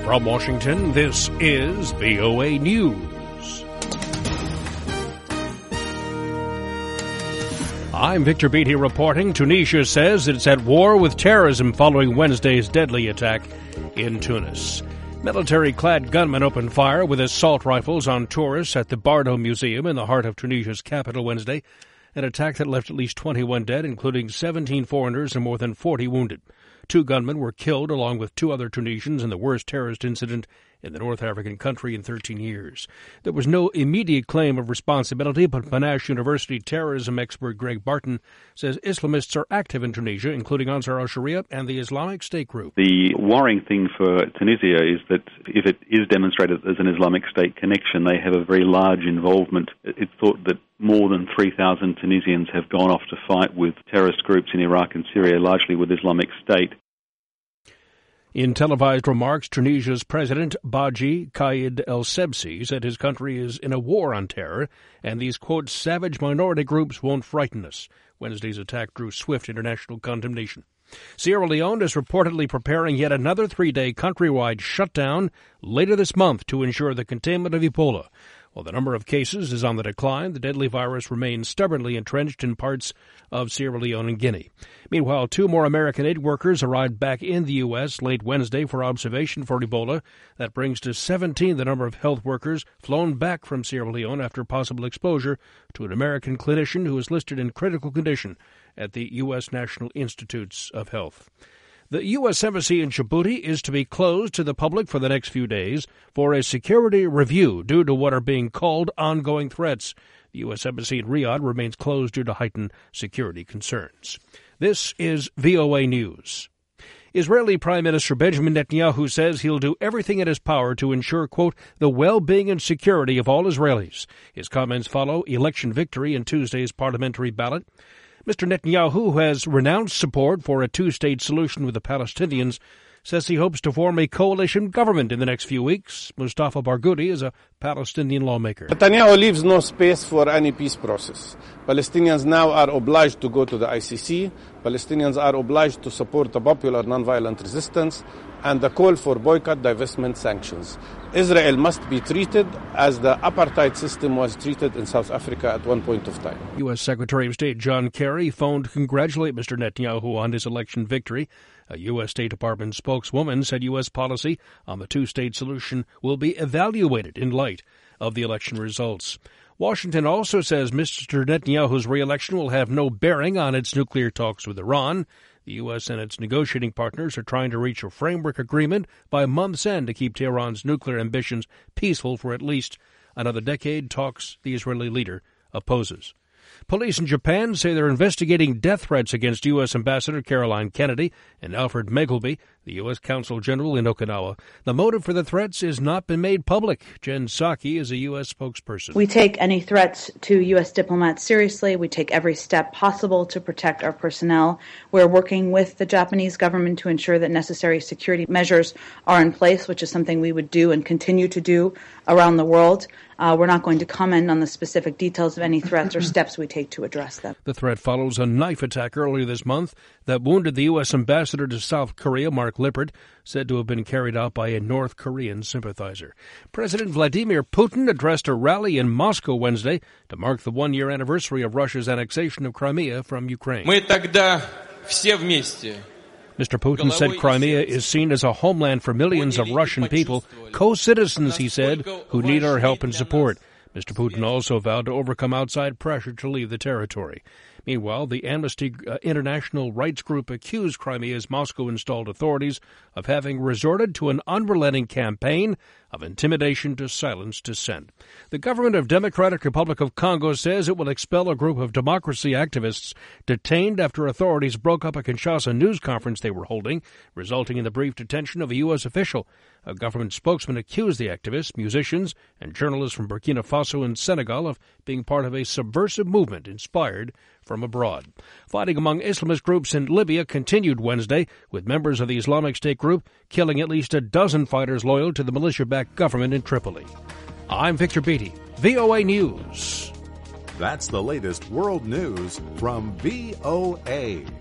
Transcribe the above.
From Washington, this is VOA News. I'm Victor Beatty reporting. Tunisia says it's at war with terrorism following Wednesday's deadly attack in Tunis. Military-clad gunmen opened fire with assault rifles on tourists at the Bardo Museum in the heart of Tunisia's capital Wednesday, an attack that left at least 21 dead, including 17 foreigners and more than 40 wounded. 2 gunmen were killed along with 2 other Tunisians in the worst terrorist incident in the North African country in 13 years. There was no immediate claim of responsibility, but Monash University terrorism expert Greg Barton says Islamists are active in Tunisia, including Ansar al-Sharia and the Islamic State group. The worrying thing for Tunisia is that if it is demonstrated as an Islamic State connection, they have a very large involvement. It's thought that more than 3,000 Tunisians have gone off to fight with terrorist groups in Iraq and Syria, largely with Islamic State. In televised remarks, Tunisia's President Badji Caid el-Sebsi said his country is in a war on terror, and these, quote, savage minority groups won't frighten us. Wednesday's attack drew swift international condemnation. Sierra Leone is reportedly preparing yet another 3-day countrywide shutdown later this month to ensure the containment of Ebola. While the number of cases is on the decline, the deadly virus remains stubbornly entrenched in parts of Sierra Leone and Guinea. Meanwhile, 2 more American aid workers arrived back in the U.S. late Wednesday for observation for Ebola. That brings to 17 the number of health workers flown back from Sierra Leone after possible exposure to an American clinician who is listed in critical condition at the U.S. National Institutes of Health. The U.S. Embassy in Djibouti is to be closed to the public for the next few days for a security review due to what are being called ongoing threats. The U.S. Embassy in Riyadh remains closed due to heightened security concerns. This is VOA News. Israeli Prime Minister Benjamin Netanyahu says he'll do everything in his power to ensure, quote, the well-being and security of all Israelis. His comments follow election victory in Tuesday's parliamentary ballot. Mr. Netanyahu, who has renounced support for a 2-state solution with the Palestinians, says he hopes to form a coalition government in the next few weeks. Mustafa Barghouti is a Palestinian lawmaker. Netanyahu leaves no space for any peace process. Palestinians now are obliged to go to the ICC. Palestinians are obliged to support the popular nonviolent resistance and the call for boycott, divestment, sanctions. Israel must be treated as the apartheid system was treated in South Africa at one point of time. U.S. Secretary of State John Kerry phoned to congratulate Mr. Netanyahu on his election victory. A U.S. State Department spokeswoman said U.S. policy on the 2-state solution will be evaluated in light of the election results. Washington also says Mr. Netanyahu's re-election will have no bearing on its nuclear talks with Iran. The U.S. and its negotiating partners are trying to reach a framework agreement by month's end to keep Tehran's nuclear ambitions peaceful for at least another decade, talks the Israeli leader opposes. Police in Japan say they're investigating death threats against U.S. Ambassador Caroline Kennedy and Alfred Megleby, the U.S. Consul General in Okinawa. The motive for the threats has not been made public. Jen Psaki is a U.S. spokesperson. We take any threats to U.S. diplomats seriously. We take every step possible to protect our personnel. We're working with the Japanese government to ensure that necessary security measures are in place, which is something we would do and continue to do around the world. We're not going to comment on the specific details of any threats or steps we take to address them. The threat follows a knife attack earlier this month that wounded the U.S. ambassador to South Korea, Mark Lippert, said to have been carried out by a North Korean sympathizer. President Vladimir Putin addressed a rally in Moscow Wednesday to mark the 1-year anniversary of Russia's annexation of Crimea from Ukraine. Mr. Putin said Crimea is seen as a homeland for millions of Russian people, co-citizens, he said, who need our help and support. Mr. Putin also vowed to overcome outside pressure to leave the territory. Meanwhile, the Amnesty International rights group accused Crimea's Moscow-installed authorities of having resorted to an unrelenting campaign of intimidation to silence dissent. The government of Democratic Republic of Congo says it will expel a group of democracy activists detained after authorities broke up a Kinshasa news conference they were holding, resulting in the brief detention of a U.S. official. A government spokesman accused the activists, musicians, and journalists from Burkina Faso and Senegal of being part of a subversive movement inspired from abroad. Fighting among Islamist groups in Libya continued Wednesday, with members of the Islamic State group killing at least a dozen fighters loyal to the militia-backed government in Tripoli. I'm Victor Beatty, VOA News. That's the latest world news from VOA.